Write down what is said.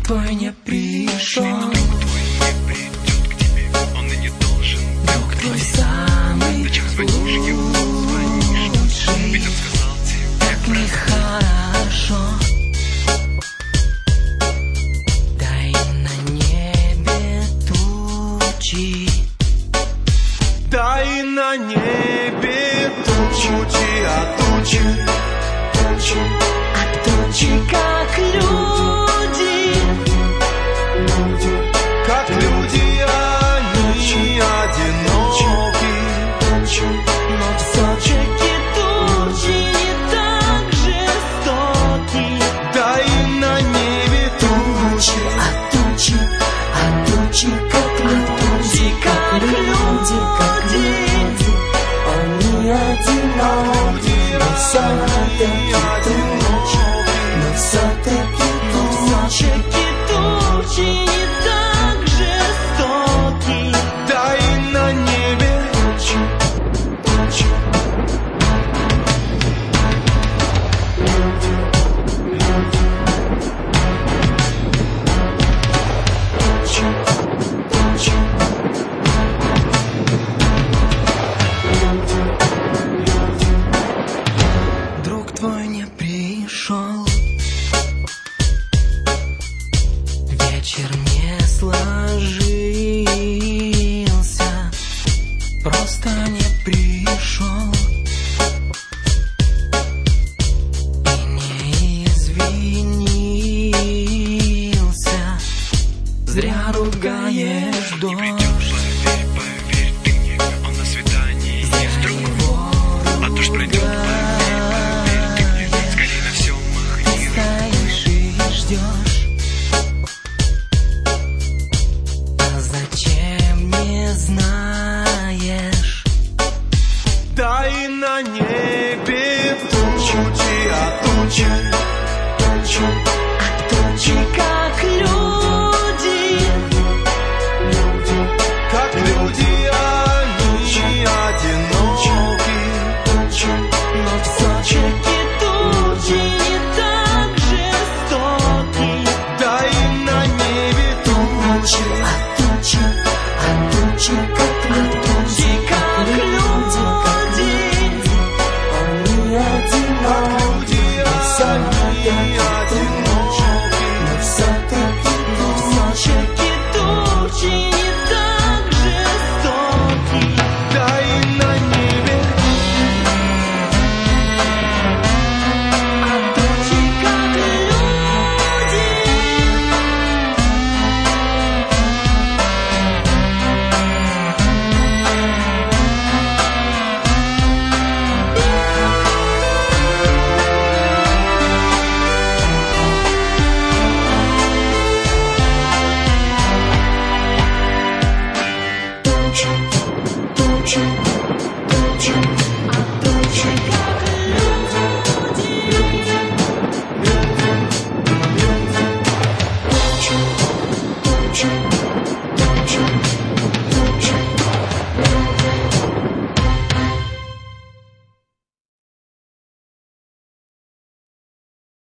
Друг твой не пришел, друг твой не придет к тебе, он и не должен. друг твой самый Зачем звонишь ему, звонишь? Ведь он сказал тебе так нехорошо. Дай на небе тучи, дай на небе тучи, а тучи, а тучи как люди, как люди, они одиноки. но все-таки тучи не так жестоки. Дай на небе тучи, А тучи как люди, как люди, они одиноки, но все-таки тучи не так жестоки. дай на небе тучи. Друг твой не пришел, вечер не сложился, просто не пришел и не извинился. Зря ругаешь дождь, поверь, ты мне, он на свидании не с другом. А дождь пройдет, поверь, ты мне, скорее на все махни. стоишь и ждешь. А зачем не знаешь? Дай на небе тучи, а тучи, А тучи как люди, как люди, они одиноки. но все-таки тучи не так жестоки. Дай на небе тучи, А тучи как люди, как люди, они одиноки, они одиноки. но все-таки тучи не так жестоки. Дай на небе, А тучи как люди, а тучи как люди.